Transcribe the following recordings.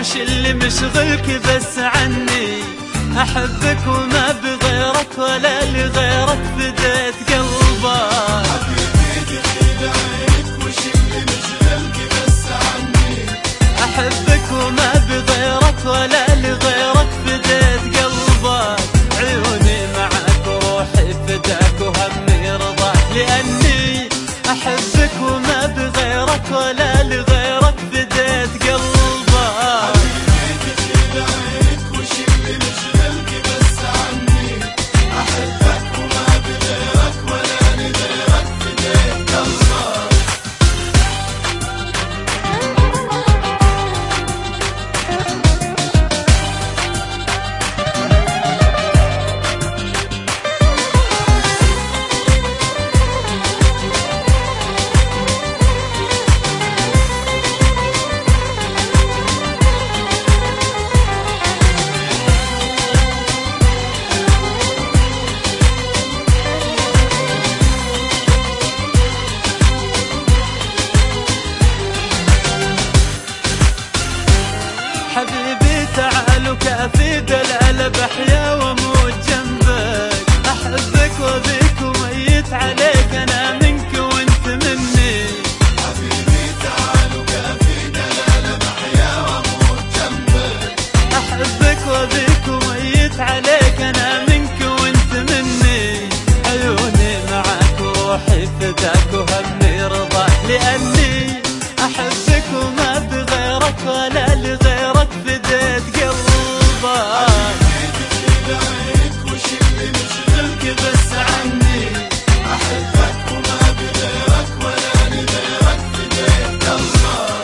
وش اللي مشغلك بس عني؟ أحبك وما بغيرك ولا لغيرك فديت قلبك. حبيبي دخيل عليك وش اللي مشغلك بس عني؟ أحبك وما بغيرك ولا لغيرك فديت قلبك. عيوني معك وروحي فداك وهمي رضاك، لأني أحبك وما بغيرك ولا لغيرك فديت قلبك. حبيبي دخيل عليك وش اللي مشغلك بس عني؟ أحبك وما بغيرك ولا لغيرك فديت قلبك. حبيبي تعال وكافي دلال بحيا واموت جنبك. احبك وبيك وميت عليك، انا منك وانت مني. حبيبي تعال وكافي دلال بحيا واموت جنبك. احبك وبيك وميت عليك، انا منك وانت مني. عيوني معك وروحي فداك وهمي رضاك، لاني احبك وما بغيرك ولا لغيرك فديت قلبك. حبيبي عليك وش اللي مشغلك بس عني؟ أحبك وما بغيرك ولا لغيرك فديت قلبك.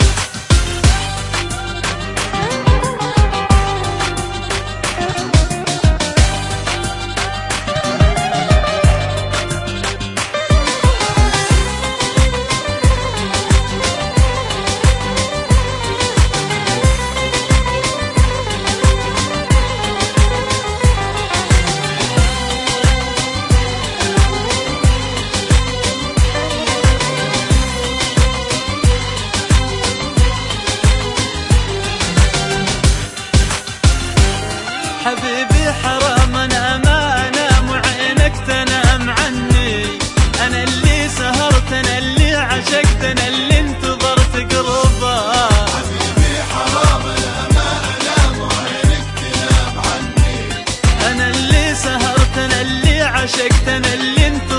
حبيبي حرام انا ما انام وعينك تنام عني. انا اللي سهرت، انا اللي عشقت، انا اللي انتظرت قربك. حبيبي حرام أنا ما أنام وعينك تنام عني. انا اللي سهرت، انا اللي عشقت، انا اللي انتظرت